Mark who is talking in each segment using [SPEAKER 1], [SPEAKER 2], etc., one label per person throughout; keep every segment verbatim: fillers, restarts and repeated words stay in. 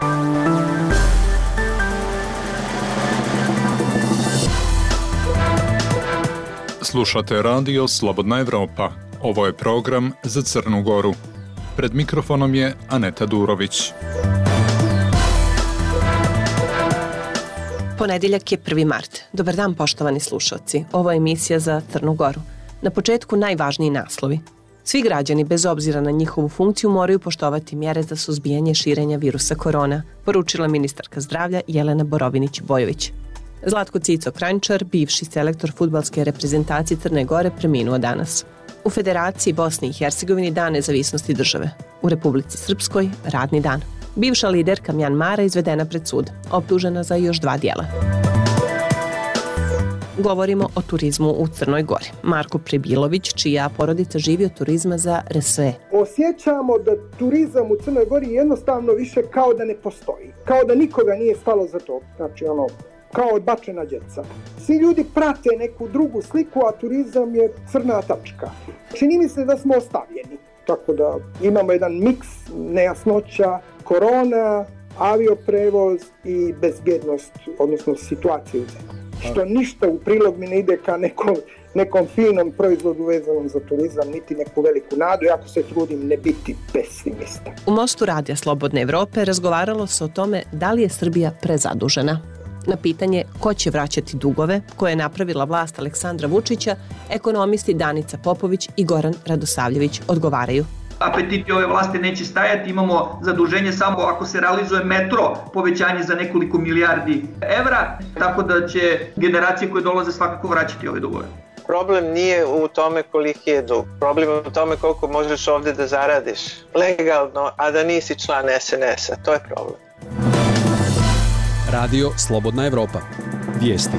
[SPEAKER 1] Slušate radio Slobodna Evropa. Ovo je program za Crnu Goru. Pred mikrofonom je Aneta Durović.
[SPEAKER 2] Ponedeljak je prvi mart. Dobar dan, poštovani slušalci. Ovo je emisija za Crnu Goru. Na početku najvažniji naslovi. Svi građani, bez obzira na njihovu funkciju, moraju poštovati mjere za suzbijanje širenja virusa korona, poručila ministarka zdravlja Jelena Borovinić-Bojović. Zlatko Cico Kranjčar, bivši selektor fudbalske reprezentacije Crne Gore, preminuo danas. U Federaciji Bosne i Hercegovini Dan nezavisnosti države. U Republici Srpskoj radni dan. Bivša liderka Mjanmara izvedena pred sud, optužena za još dva dijela. Govorimo o turizmu u Crnoj Gori. Marko Prebilović, čija porodica živi od turizma za R S E.
[SPEAKER 3] Osjećamo da turizam u Crnoj Gori jednostavno više kao da ne postoji. Kao da nikoga nije stalo za to. Znači ono, kao odbačena djeca. Svi ljudi prate neku drugu sliku, a turizam je crna tačka. Čini mi se da smo ostavljeni. Tako da imamo jedan miks nejasnoća, korona, avioprevoz i bezbjednost, odnosno situacije u zemlji. Što ništa u prilog mi ne ide ka nekom, nekom finom proizvodu vezanom za turizam, niti neku veliku nadu, jako se trudim ne biti pesimista.
[SPEAKER 2] U Mostu Radija Slobodne Evrope razgovaralo se o tome da li je Srbija prezadužena. Na pitanje ko će vraćati dugove koje je napravila vlast Aleksandra Vučića, ekonomisti Danica Popović i Goran Radosavljević odgovaraju.
[SPEAKER 4] Apetiti ove vlasti neće stajati, imamo zaduženje samo ako se realizuje metro, povećanje za nekoliko milijardi evra, tako da će generacije koje dolaze svakako vraćati ove dugove.
[SPEAKER 5] Problem nije u tome koliki je dug, problem je u tome koliko možeš ovdje da zaradiš legalno, a da nisi član S N S-a, to je problem.
[SPEAKER 6] Radio Slobodna Evropa. Vijesti.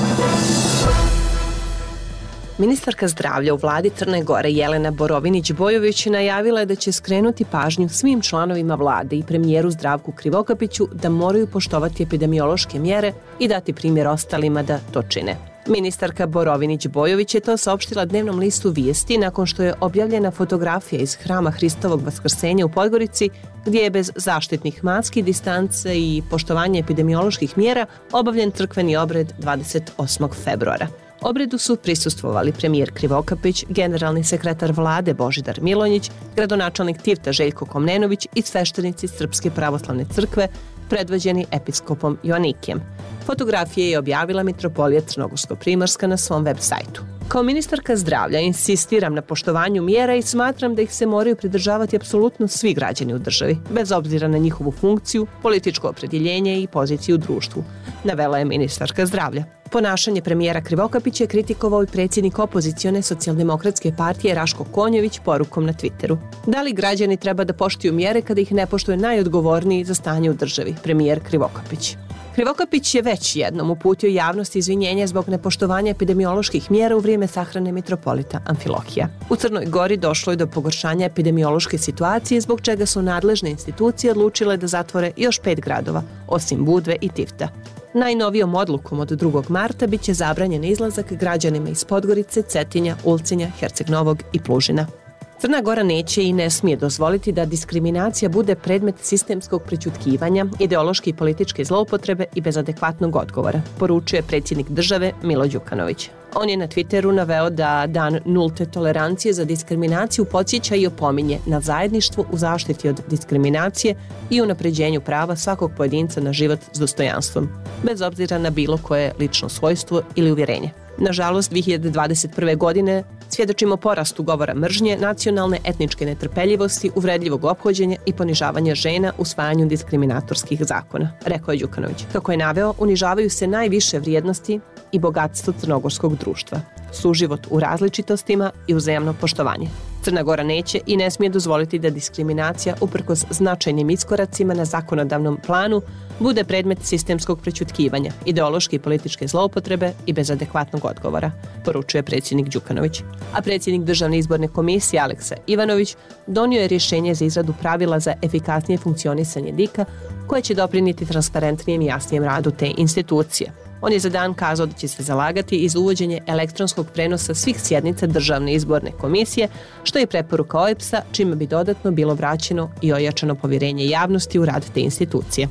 [SPEAKER 2] Ministarka zdravlja u vladi Crne Gore Jelena Borovinić-Bojović najavila je da će skrenuti pažnju svim članovima vlade i premijeru Zdravku Krivokapiću da moraju poštovati epidemiološke mjere i dati primjer ostalima da to čine. Ministarka Borovinić-Bojović je to saopštila dnevnom listu Vijesti nakon što je objavljena fotografija iz Hrama Hristovog Vaskrsenja u Podgorici, gdje je bez zaštitnih maski, distance i poštovanja epidemioloških mjera obavljen crkveni obred dvadeset osmog februara. Obredu su prisustvovali premijer Krivokapić, generalni sekretar vlade Božidar Milonjić, gradonačelnik Tivta Željko Komnenović i sveštenici Srpske pravoslavne crkve, predvođeni episkopom Joanikijem. Fotografije je objavila mitropolija Crnogorsko-Primorska na svom web sajtu. Kao ministarka zdravlja insistiram na poštovanju mjera i smatram da ih se moraju pridržavati apsolutno svi građani u državi, bez obzira na njihovu funkciju, političko opredjeljenje i poziciju u društvu, navela je ministarka zdravlja. Ponašanje premijera Krivokapića je kritikovao i predsjednik opozicione socijaldemokratske partije Raško Konjević porukom na Twitteru. Da li građani treba da poštuju mjere kada ih ne poštuje najodgovorniji za stanje u državi, premijer Krivokapić? Krivokapić je već jednom uputio javnosti izvinjenje zbog nepoštovanja epidemioloških mjera u vrijeme sahrane mitropolita Amfilohija. U Crnoj Gori došlo je do pogoršanja epidemiološke situacije, zbog čega su nadležne institucije odlučile da zatvore još pet gradova, osim Budve i Tivta. Najnovijom odlukom od drugog marta bit će zabranjen izlazak građanima iz Podgorice, Cetinja, Ulcinja, Herceg Novog i Plužina. Crna Gora neće i ne smije dozvoliti da diskriminacija bude predmet sistemskog prećutkivanja, ideološke i političke zloupotrebe i bez adekvatnog odgovora, poručuje predsjednik države Milo Đukanović. On je na Twitteru naveo da dan nulte tolerancije za diskriminaciju podsjeća i opominje na zajedništvo u zaštiti od diskriminacije i unapređenju prava svakog pojedinca na život s dostojanstvom, bez obzira na bilo koje lično svojstvo ili uvjerenje. Nažalost, dvije hiljade dvadeset prve. godine svjedočimo porastu govora mržnje, nacionalne etničke netrpeljivosti, uvredljivog ophođenja i ponižavanja žena usvajanju diskriminatorskih zakona, rekao je Đukanović. Kako je naveo, unižavaju se najviše vrijednosti i bogatstvo crnogorskog društva, suživot u različitostima i uzajamno poštovanje. Crna Gora neće i ne smije dozvoliti da diskriminacija, uprkos značajnim iskoracima na zakonodavnom planu, bude predmet sistemskog prećutkivanja, ideološke i političke zloupotrebe i bez adekvatnog odgovora, poručuje predsjednik Đukanović. A predsjednik Državne izborne komisije Aleksa Ivanović donio je rješenje za izradu pravila za efikasnije funkcionisanje D I K-a koje će doprinijeti transparentnijem i jasnijem radu te institucije. On je za dan kazao da će se zalagati iz uvođenje elektronskog prenosa svih sjednica Državne izborne komisije, što je preporuka O E B S-a, čime bi dodatno bilo vraćeno i ojačano povjerenje javnosti u rad te institucije.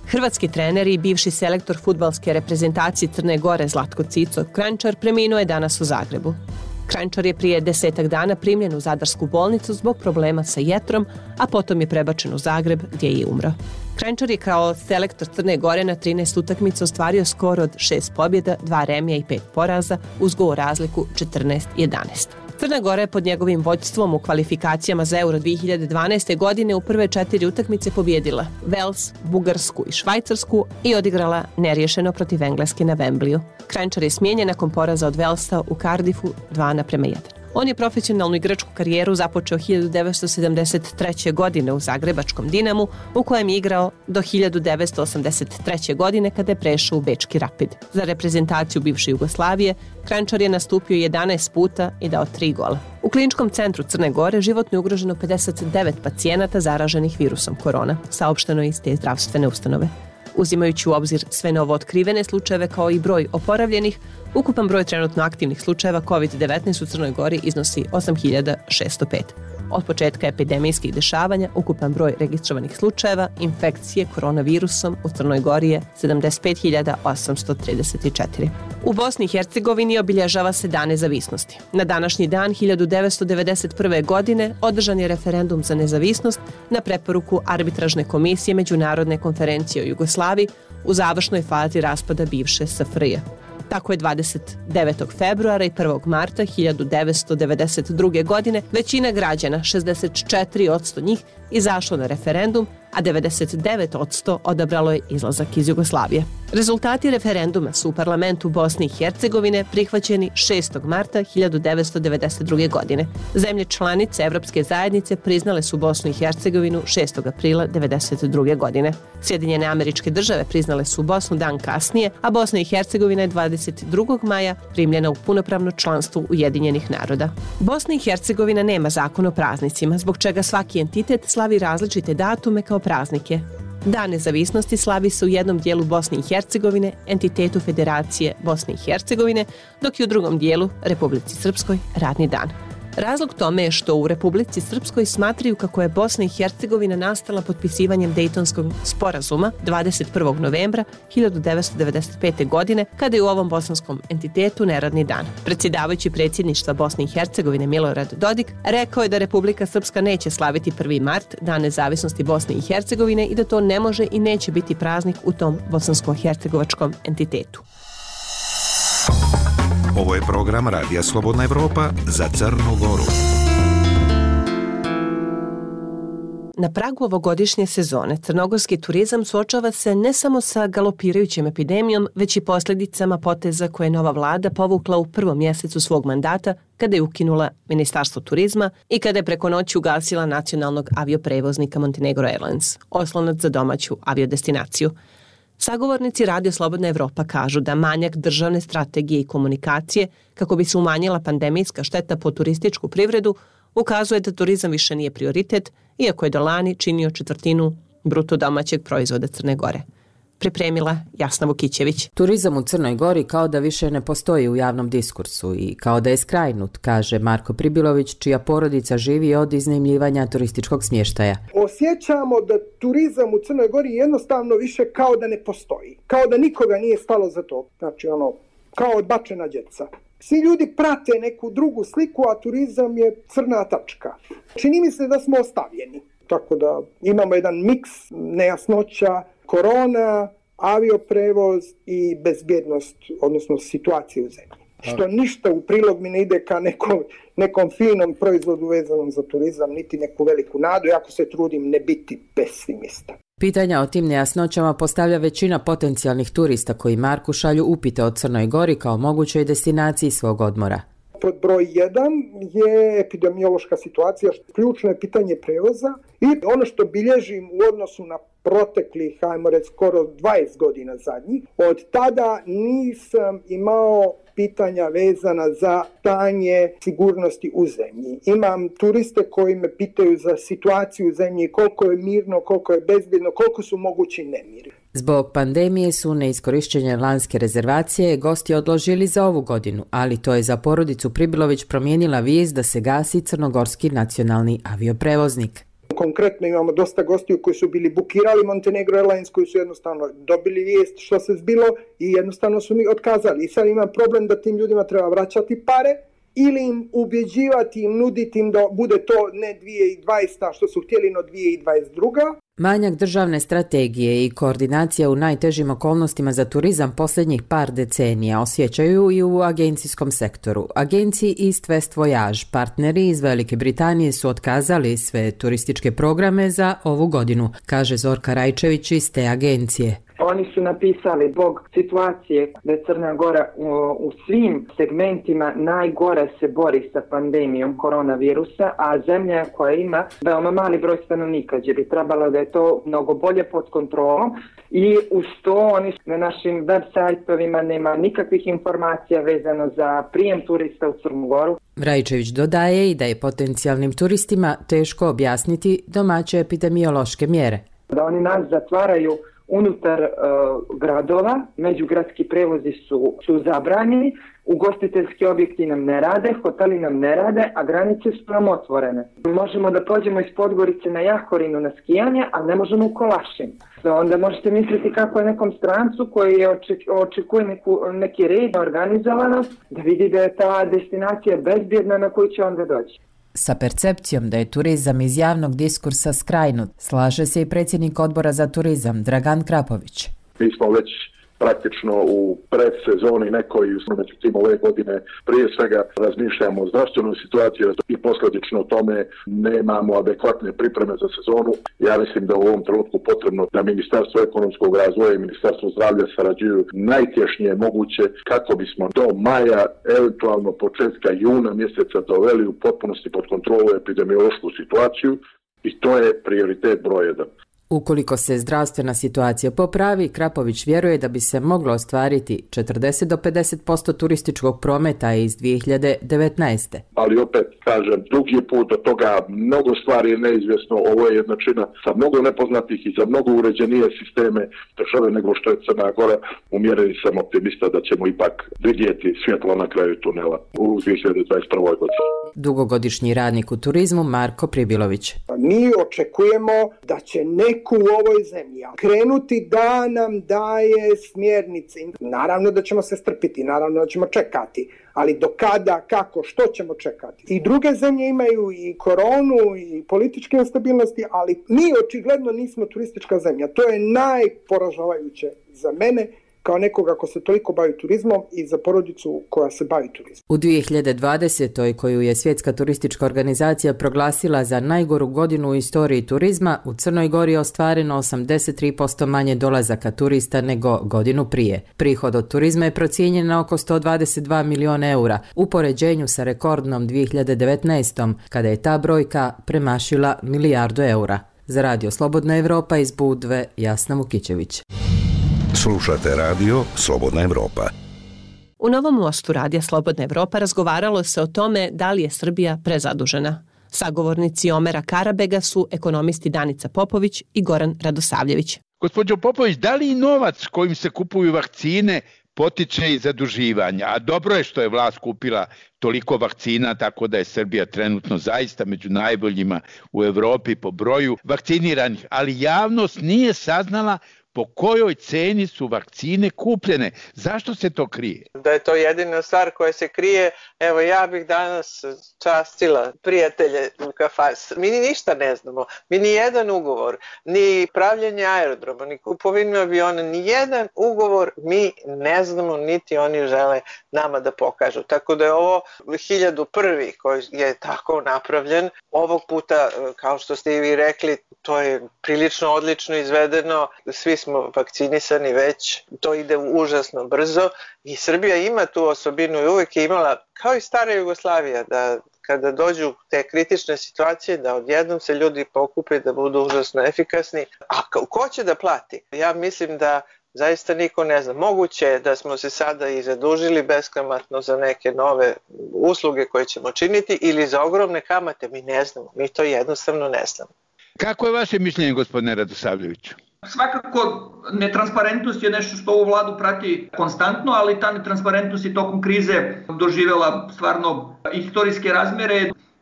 [SPEAKER 2] Hrvatski trener i bivši selektor fudbalske reprezentacije Crne Gore Zlatko Cico Kranjčar preminuo je danas u Zagrebu. Kranjčar je prije desetak dana primljen u Zadarsku bolnicu zbog problema sa jetrom, a potom je prebačen u Zagreb gdje je i umro. Kranjčar je kao selektor Crne Gore na trinaest utakmica ostvario skor od šest pobjeda, dva remija i pet poraza uz gol razliku četrnaest jedanaest. Crna Gora je pod njegovim vođstvom u kvalifikacijama za Euro dvije hiljade dvanaeste. godine u prve četiri utakmice pobjedila Vels, Bugarsku i Švajcarsku i odigrala neriješeno protiv Engleske na Wembleyu. Kranjčar je smijenjen nakon poraza od Velsa u Cardiffu dva naprema jedan. On je profesionalnu igračku karijeru započeo hiljadu devetsto sedamdeset treće. godine u zagrebačkom Dinamu, u kojem je igrao do hiljadu devetsto osamdeset treće. godine kada je prešao u Bečki Rapid. Za reprezentaciju bivše Jugoslavije Kranjčar je nastupio jedanaest puta i dao tri gola. U kliničkom centru Crne Gore životno je ugroženo pedeset devet pacijenata zaraženih virusom korona, saopšteno iz te zdravstvene ustanove. Uzimajući u obzir sve novo otkrivene slučajeve kao i broj oporavljenih, ukupan broj trenutno aktivnih slučajeva kovid devetnaest u Crnoj Gori iznosi osam hiljada šesto pet. Od početka epidemijskih dešavanja ukupan broj registrovanih slučajeva infekcije koronavirusom u Crnoj Gori je sedamdeset pet hiljada osamsto trideset četiri. U Bosni i Hercegovini obilježava se Dan nezavisnosti. Na današnji dan hiljadu devetsto devedeset prve. godine održan je referendum za nezavisnost na preporuku Arbitražne komisije Međunarodne konferencije o Jugoslaviji u završnoj fazi raspada bivše S F R J. Tako je dvadeset devetog februara i prvog marta hiljadu devetsto devedeset druge. godine većina građana, šezdeset četiri posto njih, izašlo na referendum, a devedeset devet posto odabralo je izlazak iz Jugoslavije. Rezultati referenduma su u parlamentu Bosne i Hercegovine prihvaćeni šestog marta hiljadu devetsto devedeset druge. godine. Zemlje članice Evropske zajednice priznale su Bosnu i Hercegovinu šestog aprila devedeset druge. godine. Sjedinjene Američke Države priznale su Bosnu dan kasnije, a Bosna i Hercegovina je dvadeset drugog maja primljena u punopravno članstvo Ujedinjenih naroda. Bosna i Hercegovina nema zakon o praznicima, zbog čega svaki entitet slavi različite datume kao praznike. Dan nezavisnosti slavi se u jednom dijelu Bosne i Hercegovine, entitetu Federacije Bosne i Hercegovine, dok je u drugom dijelu, Republici Srpskoj, radni dan. Razlog tome je što u Republici Srpskoj smatraju kako je Bosna i Hercegovina nastala potpisivanjem Dejtonskog sporazuma dvadeset prvog novembra hiljadu devetsto devedeset pete. godine, kada je u ovom bosanskom entitetu neradni dan. Predsjedavajući predsjedništva Bosne i Hercegovine Milorad Dodik rekao je da Republika Srpska neće slaviti prvi mart, Dan nezavisnosti Bosne i Hercegovine, i da to ne može i neće biti praznik u tom bosansko-hercegovačkom entitetu.
[SPEAKER 7] Ovo je program Radija Slobodna Evropa za Crnu Goru.
[SPEAKER 2] Na pragu ovogodišnje sezone crnogorski turizam suočava se ne samo sa galopirajućom epidemijom, već i posljedicama poteza koje je nova vlada povukla u prvom mjesecu svog mandata, kada je ukinula Ministarstvo turizma i kada je preko noći ugasila nacionalnog avioprevoznika Montenegro Airlines, oslonac za domaću aviodestinaciju. Sagovornici Radio Slobodna Evropa kažu da manjak državne strategije i komunikacije kako bi se umanjila pandemijska šteta po turističku privredu ukazuje da turizam više nije prioritet, iako je do lani činio četvrtinu bruto domaćeg proizvoda Crne Gore. Pripremila Jasna Vukićević.
[SPEAKER 8] Turizam u Crnoj Gori kao da više ne postoji u javnom diskursu i kao da je skrajnut, kaže Marko Pribilović, čija porodica živi od iznajmljivanja turističkog smještaja.
[SPEAKER 3] Osjećamo da turizam u Crnoj Gori jednostavno više kao da ne postoji. Kao da nikoga nije stalo za to. Znači ono, kao odbačena djeca. Svi ljudi prate neku drugu sliku, a turizam je crna tačka. Čini mi se da smo ostavljeni. Tako da imamo jedan miks nejasnoća, korona, avioprevoz i bezbjednost, odnosno situacija u zemlji. Što ništa u prilog mi ne ide ka nekom, nekom finom proizvodu vezanom za turizam, niti neku veliku nadu, jako se trudim ne biti pesimista.
[SPEAKER 8] Pitanja o tim nejasnoćama postavlja većina potencijalnih turista koji Marku šalju upite o Crnoj Gori kao mogućoj destinaciji svog odmora.
[SPEAKER 3] Pod broj jedan je epidemiološka situacija, ključno je pitanje prevoza i ono što bilježim u odnosu na proteklih, hajmo reći, skoro dvadeset godina zadnjih, od tada nisam imao pitanja vezana za stanje sigurnosti u zemlji. Imam turiste koji me pitaju za situaciju u zemlji, koliko je mirno, koliko je bezbjedno, koliko su mogući nemiri.
[SPEAKER 8] Zbog pandemije su neiskorišćene lanske rezervacije gosti odložili za ovu godinu, ali to je za porodicu Pribilović promijenila vijest da se gasi crnogorski nacionalni avioprevoznik.
[SPEAKER 3] Konkretno imamo dosta gostiju koji su bili bukirali Montenegro Airlines, koji su jednostavno dobili vijest što se zbilo i jednostavno su mi otkazali. I sad ima problem da tim ljudima treba vraćati pare ili im ubjeđivati, im nuditi im da bude to ne dvije tisuće dvadeseta što su htjeli, no dvije tisuće dvadeset druga.
[SPEAKER 8] Manjak državne strategije i koordinacija u najtežim okolnostima za turizam posljednjih par decenija osjećaju i u agencijskom sektoru. Agenciji East West Voyage partneri iz Velike Britanije su otkazali sve turističke programe za ovu godinu, kaže Zorka Rajčević iz te agencije.
[SPEAKER 9] Oni su napisali zbog situacije da je Crna Gora u, u svim segmentima najgore se bori sa pandemijom koronavirusa, a zemlja koja ima veoma mali broj stanovnika, gdje bi trebalo da je to mnogo bolje pod kontrolom i uz to oni na našim web sajtovima nema nikakvih informacija vezano za prijem turista u Crnu Goru.
[SPEAKER 8] Rajčević dodaje i da je potencijalnim turistima teško objasniti domaće epidemiološke mjere.
[SPEAKER 9] Da oni nas zatvaraju unutar uh, gradova, međugradski prevozi su, su zabranjeni, ugostiteljski objekti nam ne rade, hoteli nam ne rade, a granice su nam otvorene. Možemo da pođemo iz Podgorice na Jahorinu na skijanje, a ne možemo u Kolašin. Onda možete misliti kako je nekom strancu koji oček, očekuje neku, neki red, organizovanost, da vidi da je ta destinacija bezbjedna na koju će onda doći.
[SPEAKER 8] Sa percepcijom da je turizam iz javnog diskursa skrajnut, slaže se i predsjednik odbora za turizam Dragan Krapović.
[SPEAKER 10] Mi smo već praktično u predsezoni nekoj, međutim ove godine prije svega razmišljamo o zdravstvenoj situaciji i posljedično tome nemamo adekvatne pripreme za sezonu. Ja mislim da u ovom trenutku potrebno da Ministarstvo ekonomskog razvoja i Ministarstvo zdravlja sarađuju najtješnije moguće kako bismo do maja, eventualno početka juna mjeseca doveli u potpunosti pod kontrolu epidemiološku situaciju i to je prioritet broj jedan.
[SPEAKER 8] Ukoliko se zdravstvena situacija popravi, Krapović vjeruje da bi se moglo ostvariti četrdeset do pedeset posto turističkog prometa iz dvije hiljade devetnaeste.
[SPEAKER 10] Ali opet, kažem, drugi put od toga mnogo stvari je neizvjesno. Ovo je jednačina sa mnogo nepoznatih i za mnogo uređenije sisteme države nego što je Crna Gora. Umjereni sam optimista da ćemo ipak vidjeti svjetlo na kraju tunela u dvije hiljade dvadeset prvoj godini.
[SPEAKER 8] Dugogodišnji radnik u turizmu Marko Pribilović.
[SPEAKER 3] Mi očekujemo da će neko u ovoj zemlji krenuti da nam daje smjernice. Naravno da ćemo se strpiti, naravno da ćemo čekati, ali do kada, kako, što ćemo čekati? I druge zemlje imaju i koronu i političke nestabilnosti, ali mi očigledno nismo turistička zemlja. To je najporažavajuće za mene kao nekoga ko se toliko bavi turizmom i za porodicu koja se bavi turizmom.
[SPEAKER 8] U dvije hiljade dvadesetoj koju je Svjetska turistička organizacija proglasila za najgoru godinu u istoriji turizma, u Crnoj Gori je ostvareno osamdeset tri posto manje dolazaka turista nego godinu prije. Prihod od turizma je procijenjen na oko sto dvadeset dva miliona eura, u poređenju sa rekordnom dvije hiljade devetnaestom kada je ta brojka premašila milijardu eura. Za Radio Slobodna Evropa iz Budve, Jasna Vukićević.
[SPEAKER 7] Slušate radio Slobodna Evropa.
[SPEAKER 2] U Novom Mostu Radija Slobodna Evropa razgovaralo se o tome da li je Srbija prezadužena. Sagovornici Omera Karabega su ekonomisti Danica Popović i Goran Radosavljević.
[SPEAKER 11] Gospođo Popović, da li novac kojim se kupuju vakcine potiče iz zaduživanja? A dobro je što je vlast kupila toliko vakcina, tako da je Srbija trenutno zaista među najboljima u Evropi po broju vakciniranih, ali javnost nije saznala po kojoj ceni su vakcine kupljene. Zašto se to krije?
[SPEAKER 5] Da je to jedina stvar koja se krije. Evo, ja bih danas častila prijatelje u kafas. Mi ni ništa ne znamo. Mi ni jedan ugovor, ni pravljenje aerodroma, ni kupovinu aviona, ni jedan ugovor mi ne znamo, niti oni žele nama da pokažu. Tako da je ovo hiljadu prvi koji je tako napravljen. Ovog puta, kao što ste i vi rekli, to je prilično odlično izvedeno. Svi smo vakcinisani već, to ide užasno brzo i Srbija ima tu osobinu i uvijek je imala, kao i stara Jugoslavija, da kada dođu te kritične situacije, da odjednom se ljudi pokupe da budu užasno efikasni. A ko će da plati? Ja mislim da zaista niko ne zna. Moguće je da smo se sada i zadužili beskamatno za neke nove usluge koje ćemo činiti ili za ogromne kamate, mi ne znamo, mi to jednostavno ne znamo.
[SPEAKER 11] Kako je vaše mišljenje, gospodine Radosavljeviću?
[SPEAKER 4] Svakako, netransparentnost je nešto što ovu vladu prati konstantno, ali ta netransparentnost je tokom krize doživjela stvarno istorijske razmjere.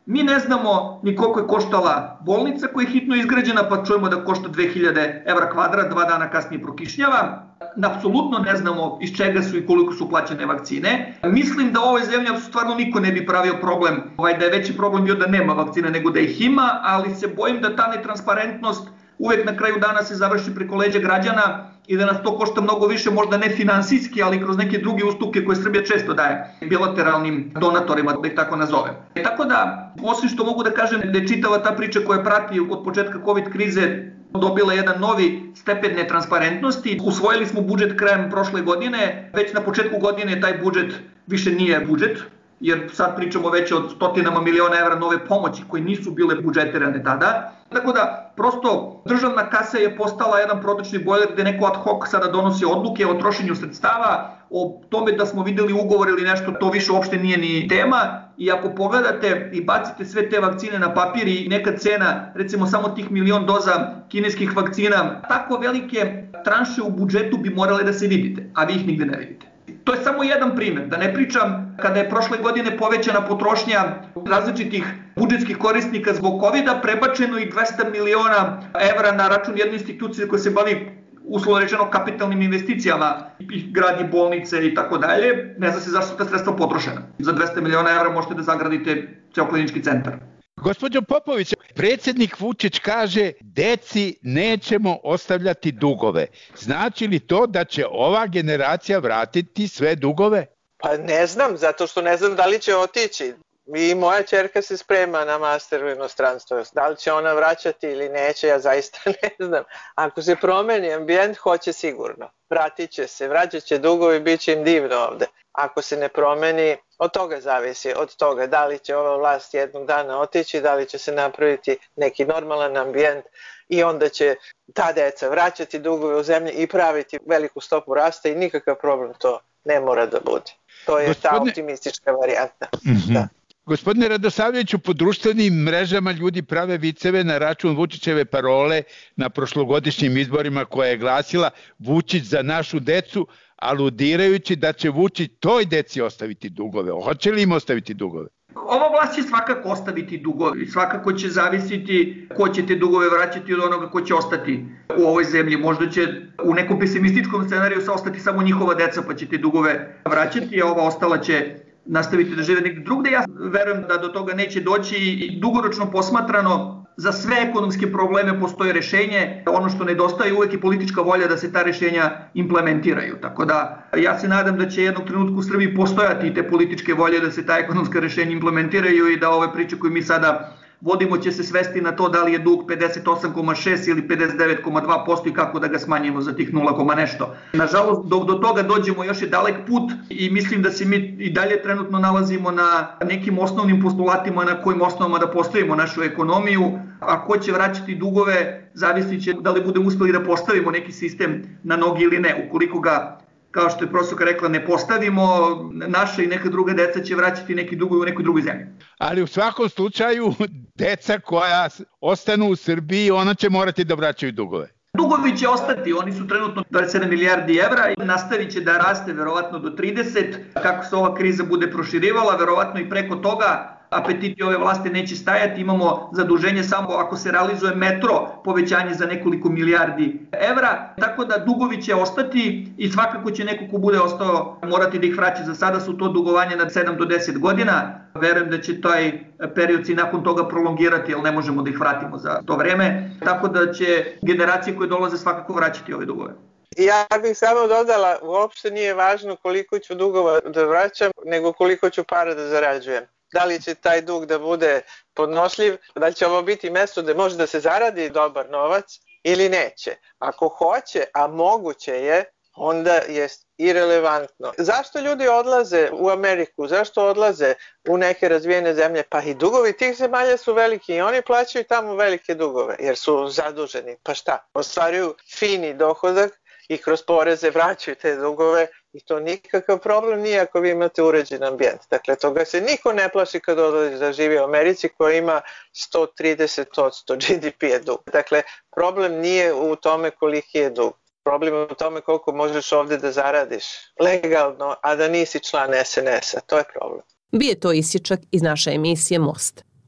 [SPEAKER 4] Mi ne znamo ni koliko je koštala bolnica koja je hitno izgrađena, pa čujemo da košta dve hiljade evra kvadrat, dva dana kasnije prokišnjava. Apsolutno ne znamo iz čega su i koliko su plaćene vakcine. Mislim da u ovoj zemlji stvarno niko ne bi pravio problem, ovaj, da je veći problem bio da nema vakcina nego da ih ima, ali se bojim da ta netransparentnost uvek na kraju dana se završi preko leđa građana i da nas to košta mnogo više, možda ne finansijski, ali kroz neke druge ustupke koje Srbija često daje bilateralnim donatorima, da ih tako nazovem. E, tako da, osim što mogu da kažem da je čitava ta priča koja prati od početka COVID krize dobila jedan novi stepen netransparentnosti. Usvojili smo budžet krajem prošle godine, već na početku godine taj budžet više nije budžet, jer sad pričamo već o stotinama miliona evra nove pomoći koje nisu bile budžetirane tada. Tako da, prosto, državna kasa je postala jedan protočni bojler gde neko ad hoc sada donosi odluke o trošenju sredstava, o tome da smo videli ugovor ili nešto, to više uopšte nije ni tema. I ako pogledate i bacite sve te vakcine na papir i neka cena, recimo samo tih milion doza kineskih vakcina, tako velike tranše u budžetu bi morale da se vidite, a vi ih nigde ne vidite. To je samo jedan primjer, da ne pričam kada je prošle godine povećana potrošnja različitih budžetskih korisnika zbog kovida, prebačeno i dvesta miliona evra na račun jedne institucije koja se bavi uslovno rečeno kapitalnim investicijama, i gradi bolnice i tako dalje. Ne zna se zašto su ta sredstva potrošena. Za dvesta miliona evra možete da zagradite ceo klinički centar.
[SPEAKER 11] Gospođo Popović, predsjednik Vučić kaže deci nećemo ostavljati dugove. Znači li to da će ova generacija vratiti sve dugove?
[SPEAKER 5] Pa ne znam, zato što ne znam da li će otići. I moja ćerka se sprema na master u inostranstvu. Da li će ona vraćati ili neće, ja zaista ne znam. Ako se promeni ambijent, hoće sigurno. Vratit će se, vraćat će dugovi, bit će im divno ovde. Ako se ne promeni, od toga zavisi, od toga da li će ova vlast jednog dana otići, da li će se napraviti neki normalan ambijent i onda će ta deca vraćati dugove u zemlji i praviti veliku stopu rasta i nikakav problem to ne mora da bude. To je Gospodine... ta optimistička varijanta.
[SPEAKER 11] Mm-hmm.
[SPEAKER 5] Da.
[SPEAKER 11] Gospodine Radosavljeviću, po društvenim mrežama ljudi prave viceve na račun Vučićeve parole na prošlogodišnjim izborima koja je glasila Vučić za našu decu, aludirajući da će Vučić toj deci ostaviti dugove. Hoće li im ostaviti dugove?
[SPEAKER 4] Ova vlast će svakako ostaviti dugove. Svakako će zavisiti ko će te dugove vraćati od onoga ko će ostati u ovoj zemlji. Možda će u nekom pesimističkom scenariju sa ostati samo njihova deca pa će te dugove vraćati, a ova ostala će nastaviti da žive negdje drugde. Ja verujem da do toga neće doći i dugoročno posmatrano za sve ekonomske probleme postoji rešenje. Ono što nedostaje uvek je politička volja da se ta rešenja implementiraju. Tako da ja se nadam da će jednog trenutka u Srbiji postojati i te političke volje da se ta ekonomska rešenja implementiraju i da ove priče koje mi sada vodimo će se svesti na to da li je dug pedeset osam zarez šest ili pedeset devet zarez dva posto i kako da ga smanjimo za tih nula, nešto. Nažalost, dok do toga dođemo još je dalek put i mislim da se mi i dalje trenutno nalazimo na nekim osnovnim postulatima na kojim osnovama da postavimo našu ekonomiju. A ko će vraćati dugove, zavisit će da li budemo uspeli da postavimo neki sistem na nogi ili ne. Ukoliko ga, kao što je profesorka rekla, ne postavimo, naša i neka druga deca će vraćati neki dugovi u nekoj drugoj zemlji.
[SPEAKER 11] Ali u svakom slučaju, deca koja ostanu u Srbiji, ona će morati da vraćaju dugove.
[SPEAKER 4] Dugovi će ostati, oni su trenutno dvadeset sedam milijardi evra i nastavit će da raste verovatno do trideset, kako se ova kriza bude proširivala, verovatno i preko toga. Apetiti ove vlasti neće stajati, imamo zaduženje samo ako se realizuje metro, povećanje za nekoliko milijardi evra, tako da dugovi će ostati i svakako će neko ko bude ostao morati da ih vraća. Za sada su to dugovanje na sedam do deset godina, verujem da će taj period se nakon toga prolongirati, jer ne možemo da ih vratimo za to vreme, tako da će generacije koje dolaze svakako vraćati ove dugove.
[SPEAKER 5] Ja bih samo dodala, uopšte nije važno koliko ću dugova da vraćam, nego koliko ću para da zarađujem. Da li će taj dug da bude podnošljiv, da li će ovo biti mesto gde može da se zaradi dobar novac ili neće. Ako hoće, a moguće je, onda je irelevantno. Zašto ljudi odlaze u Ameriku? Zašto odlaze u neke razvijene zemlje? Pa i dugovi tih zemalja su veliki i oni plaćaju tamo velike dugove jer su zaduženi. Pa šta? Ostvaruju fini dohodak i kroz poreze vraćaju te dugove i to nikakav problem nije ako vi imate uređen ambijent. Dakle, toga se niko ne plaši kad odlazi da živi u Americi koja ima sto trideset posto G D P-a dug. Dakle, problem nije u tome koliki je dug. Problem je u tome koliko možeš ovde da zaradiš legalno, a da nisi član S N S-a. To je problem.
[SPEAKER 2] Bio to isječak iz naše emisije Most.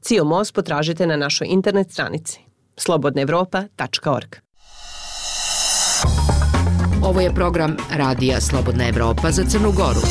[SPEAKER 2] C I O Most potražite na našoj internet stranici slobodna evropa tačka org.
[SPEAKER 12] Ovo je program Radija Slobodna Evropa za Crnu Goru.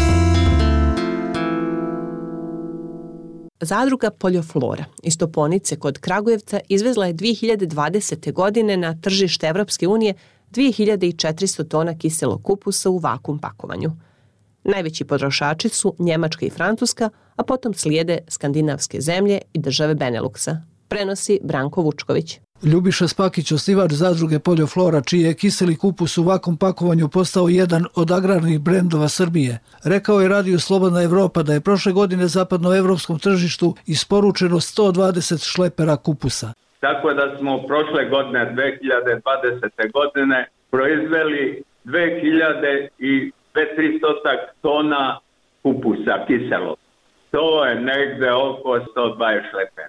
[SPEAKER 2] Zadruga Poljoflora iz Toponice kod Kragujevca izvezla je dvije hiljade dvadesete. godine na tržište Evropske unije dvije hiljade četiristo tona kiselog kupusa u vakum pakovanju. Najveći potrošači su Njemačka i Francuska, a potom slijede skandinavske zemlje i države Beneluksa. Prenosi Branko Vučković.
[SPEAKER 13] Ljubiša Spakić, osnivač zadruge Poljoflora, čiji je kiseli kupus u vakum pakovanju postao jedan od agrarnih brendova Srbije, rekao je Radiju Slobodna Evropa da je prošle godine zapadnoevropskom tržištu isporučeno sto dvadeset šlepera kupusa.
[SPEAKER 14] Tako da smo prošle godine, dvije hiljade dvadesete. godine, proizveli dve hiljade tristo tona kupusa kiselog. To je negde oko sto dvadeset šlepera.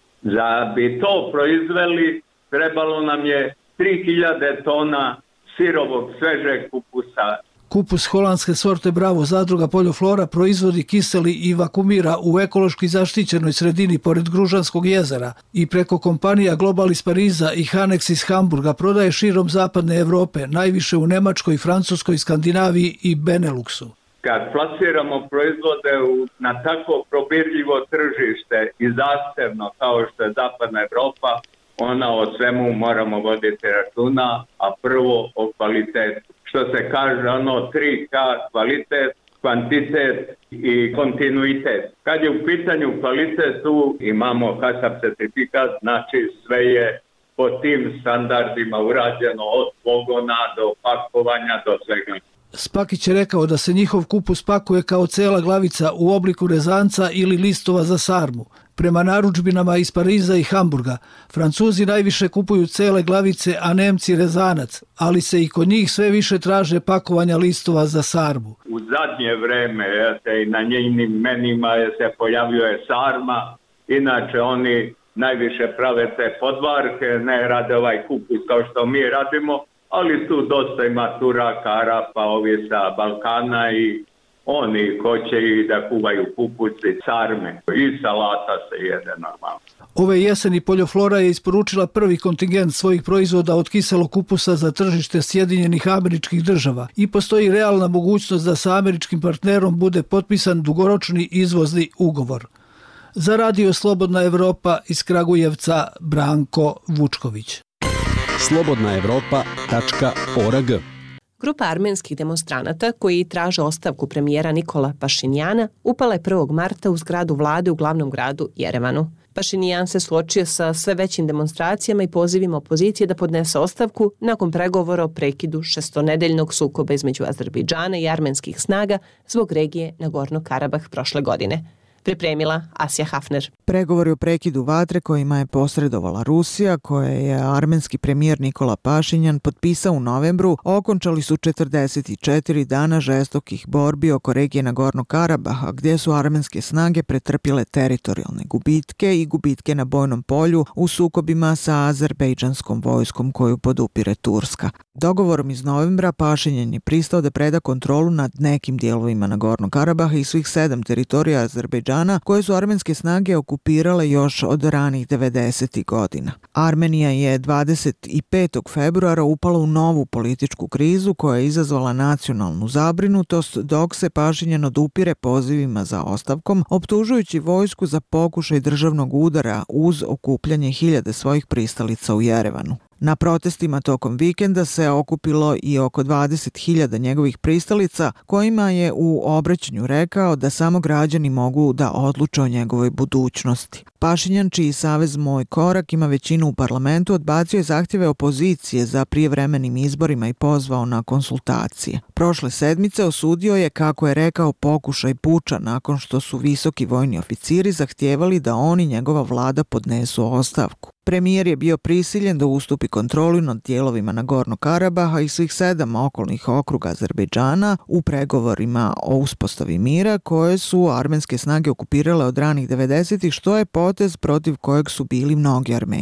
[SPEAKER 14] Da bi to proizveli, trebalo nam je tri hiljade tona sirovog svežeg kupusa.
[SPEAKER 13] Kupus holandske sorte Bravo zadruga Poljoflora proizvodi kiseli i vakumira u ekološki zaštićenoj sredini pored Gružanskog jezera i preko kompanija Global iz Pariza i Hanex iz Hamburga prodaje širom zapadne Evrope, najviše u Nemačkoj, Francuskoj, Skandinaviji i Beneluksu.
[SPEAKER 14] Kad plasiramo proizvode u, na tako probirljivo tržište i zahtevno kao što je zapadna Evropa, ona o svemu moramo voditi računa, a prvo o kvalitetu. Što se kaže ono tri K, kvalitet, kvantitet i kontinuitet. Kad je u pitanju kvalitet, tu imamo HACCP certifikat, znači sve je po tim standardima urađeno od pogona do pakovanja do svega.
[SPEAKER 13] Spakić je rekao da se njihov kupus pakuje kao cela glavica u obliku rezanca ili listova za sarmu. Prema narudžbinama iz Pariza i Hamburga, Francuzi najviše kupuju cele glavice, a Nemci rezanac, ali se i kod njih sve više traže pakovanja listova za sarmu.
[SPEAKER 14] U zadnje vreme i na njenim menima se pojavljuje sarma, inače oni najviše prave te podvarke, ne rade ovaj kupus kao što mi radimo, ali tu dosta ima Turaka, Arapa, ovi sa Balkana i oni hoće i da kuvaju kupuci, sarme i salata se jede normalno.
[SPEAKER 13] Ove jeseni Poljoflora je isporučila prvi kontingent svojih proizvoda od kiselog kupusa za tržište Sjedinjenih Američkih Država i postoji realna mogućnost da sa američkim partnerom bude potpisan dugoročni izvozni ugovor. Za Radio Slobodna Evropa iz Kragujevca, Branko Vučković.
[SPEAKER 6] slobodna evropa tačka org.
[SPEAKER 2] Grupa armenskih demonstranata koji traže ostavku premijera Nikola Pašinjana upala je prvog marta u zgradu vlade u glavnom gradu Jerevanu. Pašinjan se suočio sa sve većim demonstracijama i pozivima opozicije da podnese ostavku nakon pregovora o prekidu šestonedeljnog sukoba između Azerbejdžana i armenskih snaga zbog regije Nagorno-Karabah prošle godine. Pripremila Asja Hafner.
[SPEAKER 15] Pregovori o prekidu vatre kojima je posredovala Rusija, koje je armenski premijer Nikola Pašinjan potpisao u novembru, okončali su četrdeset četiri dana žestokih borbi oko regije Nagorno-Karabaha, gdje su armenske snage pretrpjele teritorijalne gubitke i gubitke na bojnom polju u sukobima sa azerbejdžanskom vojskom koju podupire Turska. Dogovorom iz novembra Pašinjan je pristao da preda kontrolu nad nekim dijelovima Nagorno-Karabaha i svih sedam teritorija Azerbejdžana koje su armenske snage okupirale još od ranih devedesetih godina. Armenija je dvadeset petog februara upala u novu političku krizu koja je izazvala nacionalnu zabrinutost, dok se Pašinjan odupire pozivima za ostavkom, optužujući vojsku za pokušaj državnog udara uz okupljanje hiljade svojih pristalica u Jerevanu. Na protestima tokom vikenda se okupilo i oko dvadeset hiljada njegovih pristalica, kojima je u obraćanju rekao da samo građani mogu da odluče o njegovoj budućnosti. Pašinjan, čiji savez Moj korak ima većinu u parlamentu, odbacio je zahtjeve opozicije za prijevremenim izborima i pozvao na konsultacije. Prošle sedmice osudio je, kako je rekao, pokušaj puča nakon što su visoki vojni oficiri zahtijevali da on i njegova vlada podnesu ostavku. Premijer je bio prisiljen da ustupi kontrolu nad dijelovima Nagorno-Karabaha i svih sedam okolnih okruga Azerbejdžana u pregovorima o uspostavi mira koje su armenske snage okupirale od ranih devedesetih, što je potez protiv kojeg su bili mnogi Armenci.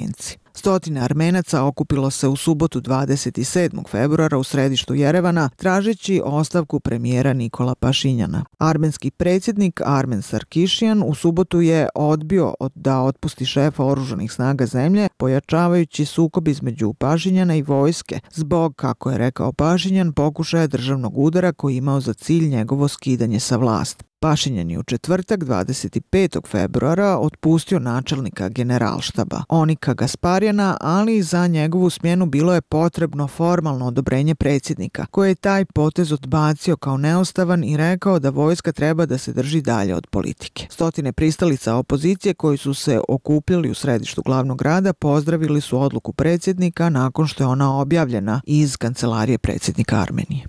[SPEAKER 15] Stotine Armenaca okupilo se u subotu dvadeset sedmog februara u središtu Jerevana tražeći ostavku premijera Nikola Pašinjana. Armenski predsjednik Armen Sarkišian u subotu je odbio da otpusti šefa oružanih snaga zemlje, pojačavajući sukob između Pašinjana i vojske zbog, kako je rekao Pašinjan, pokušaja državnog udara koji imao za cilj njegovo skidanje sa vlasti. Pašinjan je u četvrtak dvadeset petog februara otpustio načelnika generalštaba Onika Gasparjana, ali za njegovu smjenu bilo je potrebno formalno odobrenje predsjednika, koji je taj potez odbacio kao neustavan i rekao da vojska treba da se drži dalje od politike. Stotine pristalica opozicije koji su se okupljali u središtu glavnog grada pozdravili su odluku predsjednika nakon što je ona objavljena iz kancelarije predsjednika Armenije.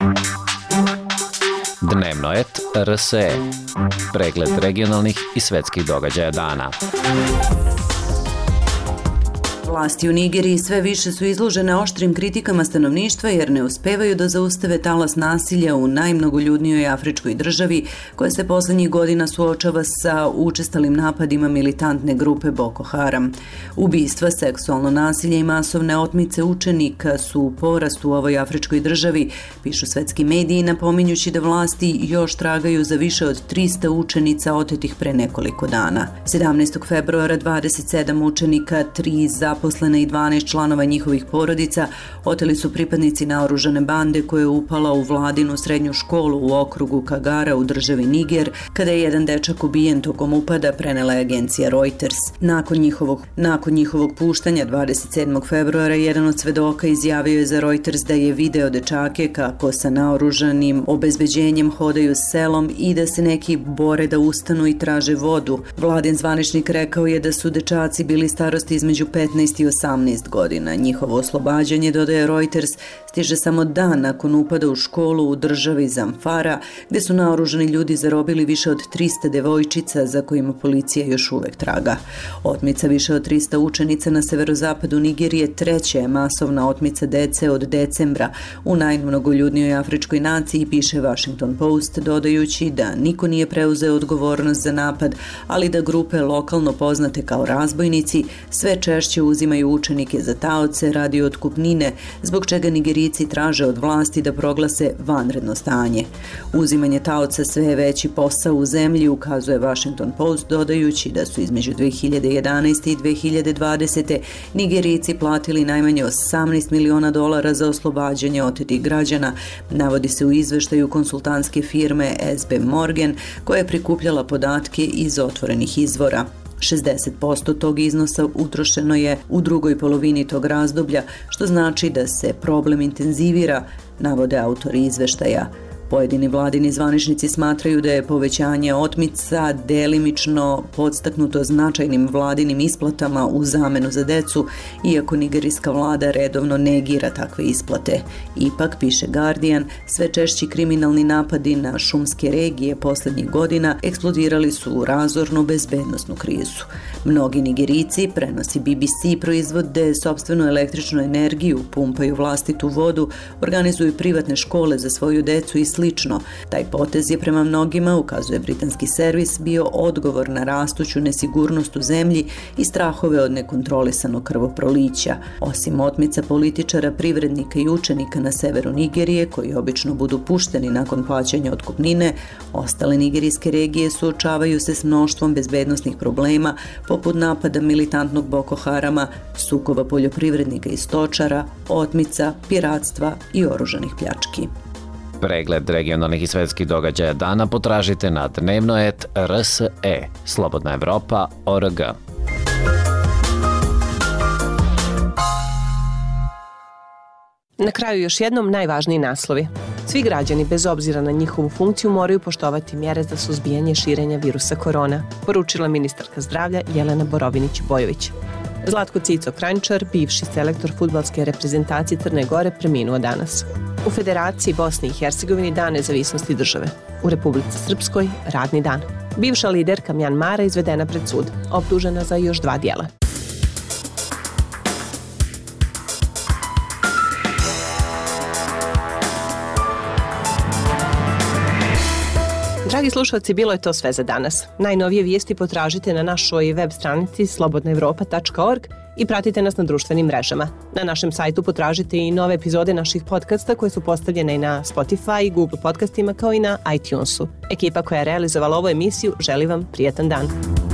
[SPEAKER 16] Dnevnoet R S E. Pregled regionalnih i svetskih događaja dana.
[SPEAKER 17] Vlasti u Nigeriji sve više su izložene oštrim kritikama stanovništva jer ne uspevaju da zaustave talas nasilja u najmnogoljudnijoj afričkoj državi koja se poslednjih godina suočava sa učestalim napadima militantne grupe Boko Haram. Ubistva, seksualno nasilje i masovne otmice učenika su u porastu u ovoj afričkoj državi, pišu svetski mediji, napominjući da vlasti još tragaju za više od trista učenica otetih pre nekoliko dana. sedamnaestog februara dvadeset sedam učenika, tri zaposlene i dvanaest članova njihovih porodica oteli su pripadnici naoružane bande koja je upala u vladinu srednju školu u okrugu Kagara u državi Niger, kada je jedan dečak ubijen tokom upada, prenela je agencija Reuters. Nakon njihovog, nakon njihovog puštanja dvadeset sedmog februara jedan od svedoka izjavio je za Reuters da je video dečake kako sa naoružanim obezbeđenjem hodaju selom i da se neki bore da ustanu i traže vodu. Vladin zvaničnik rekao je da su dečaci bili starosti između petnaest i osamnaest godina. Njihovo oslobađanje, dodaje Reuters, stiže samo dan nakon upada u školu u državi Zamfara, gde su naoružani ljudi zarobili više od trista devojčica za kojima policija još uvek traga. Otmica više od trista učenica na severozapadu Nigerije treća je masovna otmica dece od decembra u najmnogoljudnijoj afričkoj naciji, piše Washington Post, dodajući da niko nije preuzeo odgovornost za napad, ali da grupe lokalno poznate kao razbojnici sve češće uzimaju učenike za taoce radi otkupnine, zbog čega Nigerijci traže od vlasti da proglase vanredno stanje. Uzimanje taoca sve je veći posao u zemlji, ukazuje Washington Post, dodajući da su između dve hiljade jedanaeste i dve hiljade dvadesete. Nigerijci platili najmanje osamnaest miliona dolara za oslobađanje otetih građana, navodi se u izveštaju konsultantske firme S B Morgan, koja je prikupljala podatke iz otvorenih izvora. šezdeset posto tog iznosa utrošeno je u drugoj polovini tog razdoblja, što znači da se problem intenzivira, navode autori izveštaja. Pojedini vladini zvaničnici smatraju da je povećanje otmica delimično podstaknuto značajnim vladinim isplatama u zamenu za decu, iako nigerijska vlada redovno negira takve isplate. Ipak, piše Guardian, sve češći kriminalni napadi na šumske regije poslednjih godina eksplodirali su u razornu bezbednosnu krizu. Mnogi Nigerijci, prenosi B B C, proizvode sopstvenu električnu energiju, pumpaju vlastitu vodu, organizuju privatne škole za svoju decu i slično. Taj potez je prema mnogima, ukazuje britanski servis, bio odgovor na rastuću nesigurnost u zemlji i strahove od nekontrolisanog krvoprolića. Osim otmica političara, privrednika i učenika na severu Nigerije, koji obično budu pušteni nakon plaćanja otkupnine, ostale nigerijske regije suočavaju se s mnoštvom bezbednosnih problema, poput napada militantnog Boko Harama, sukoba poljoprivrednika i stočara, otmica, piratstva i oružanih pljački.
[SPEAKER 16] Pregled regionalnih i svetskih događaja dana potražite na dnevnoet R S E, Slobodna Evropa, O R G.
[SPEAKER 2] Na kraju još jednom najvažniji naslovi. Svi građani, bez obzira na njihovu funkciju, moraju poštovati mjere za suzbijanje širenja virusa korona, poručila ministarka zdravlja Jelena Borovinić-Bojović. Zlatko Cico Kranjčar, bivši selektor fudbalske reprezentacije Crne Gore, preminuo danas. U Federaciji Bosne i Hercegovini Dan nezavisnosti države. U Republici Srpskoj radni dan. Bivša liderka Mjanmara izvedena pred sud, optužena za još dva dijela. Dragi slušalci, bilo je to sve za danas. Najnovije vijesti potražite na našoj web stranici slobodna evropa tačka org i pratite nas na društvenim mrežama. Na našem sajtu potražite i nove epizode naših podcasta koje su postavljene i na Spotify i Google podcastima kao i na iTunesu. Ekipa koja je realizovala ovu emisiju želi vam prijetan dan.